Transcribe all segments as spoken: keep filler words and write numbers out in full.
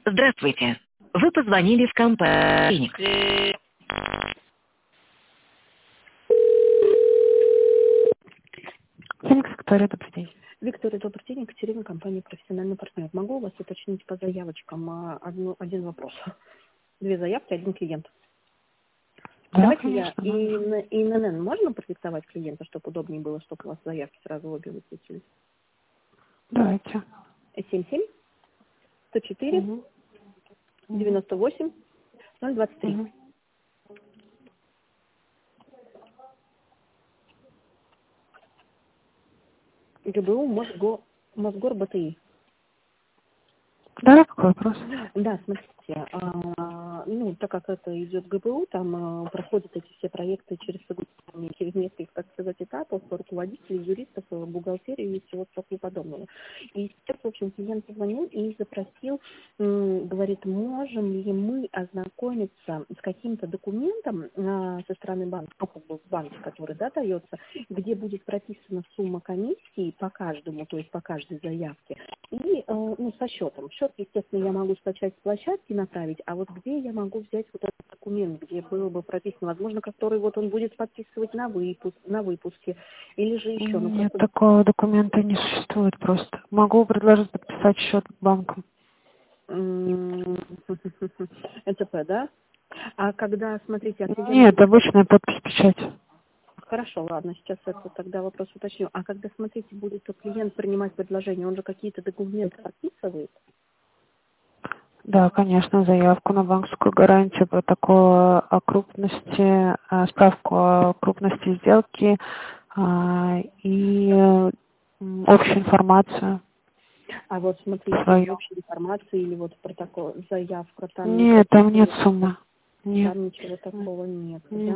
Здравствуйте. Вы позвонили в компанию. Феникс Виктория, добрый день. Виктория, добрый день. Екатерина, компания «Профессиональный партнер». Могу у вас уточнить по заявочкам а, одну, один вопрос? Две заявки, один клиент. Да, Давайте конечно, я и, на- и на эн можно продиктовать клиента, чтобы удобнее было, чтобы у вас заявки сразу обе высветили? давайте. семь семь сто четыре Мгм. девяносто восемь ноль двадцать три. Мгм. ГБУ Мосго, Мосгор БТИ. Да, какой вопрос? Да, смотрите, а, ну, так как это идет ГБУ, там а, проходят эти все проекты через согласование, через несколько, так сказать, этапов, руководителей, юристов, э, бухгалтерии и всего такого подобного. И сейчас, в общем, клиент позвонил и запросил, м, говорит, можем ли мы ознакомиться с каким-то документом а, со стороны банка, ну, как бы в банке, который, да, дается, где будет прописана сумма комиссии по каждому, то есть по каждой заявке, и, э, ну, со счетом. Счет, естественно, я могу скачать с площадки, направить, а вот где я могу взять вот этот документ, где было бы прописано, возможно, который вот он будет подписывать на выпуск, на выпуске, или же еще, ну, Нет, просто... такого документа не существует просто. Могу предложить подписать счет банку. м, НТП, да? А когда, смотрите, а клиент Нет, будет... обычная подпись печать. Хорошо, ладно, сейчас это тогда вопрос уточню. А когда, смотрите, будет клиент принимать предложение, он же какие-то документы подписывает? Да, конечно, заявку на банковскую гарантию, протокол о крупности, а, справку о крупности сделки а, и м, общую информацию А вот смотрите, в свою. общей информации или вот протокол, заявка, там не Нет, там нет прописывается, суммы. Нет. там ничего такого нет, Нет. да?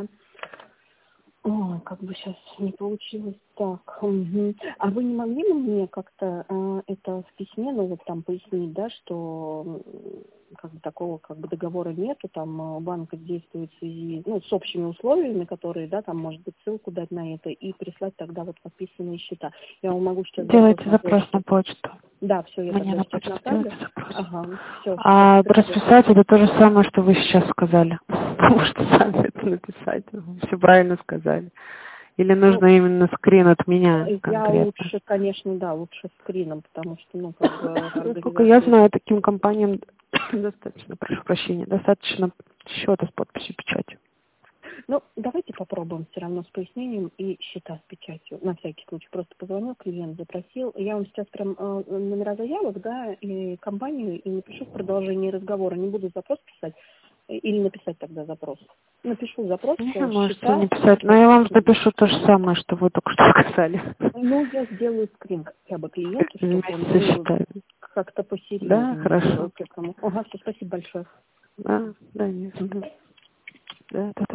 Ой, как бы сейчас не получилось так. Мгм. А вы не могли бы мне как-то э, это в письме, ну вот там пояснить, да, что м, как бы такого как бы договора нету, там э, банк действует в связи, ну, с общими условиями, которые, да, там может быть ссылку дать на это и прислать тогда вот подписанные счета. Я вам могу сейчас запрос Делайте запрос направить. на почту. Да, все, я Мне тогда на сейчас почту направлю. делайте запрос. Ага, все, сейчас. А расписать это то же самое, что вы сейчас сказали. Потому что сами это написать. Вы все правильно сказали. Или Ну, нужно именно скрин от меня я конкретно? лучше, конечно, да, лучше скрином, потому что, ну, как бы Насколько я организация. знаю, таким компаниям достаточно, прошу прощения, достаточно счета с подписью печатью. Ну, давайте попробуем все равно с пояснением и счета с печатью. На всякий случай. Просто позвонил клиент, запросил. Я вам сейчас прям э, номера заявок, да, и компанию, и напишу в продолжении разговора. Не буду запрос писать. э, Или написать тогда запрос. Напишу запрос, Не, э, можете счета. не писать, но я вам напишу то же самое, что вы только что сказали. Ну, я сделаю скрин хотя бы клиенту, чтобы Вместе он со ну, счетами. как-то Да, посерьезнее хорошо. к этому. Ага, все, спасибо большое. Да, да, нет. Мгм. Да, да, да.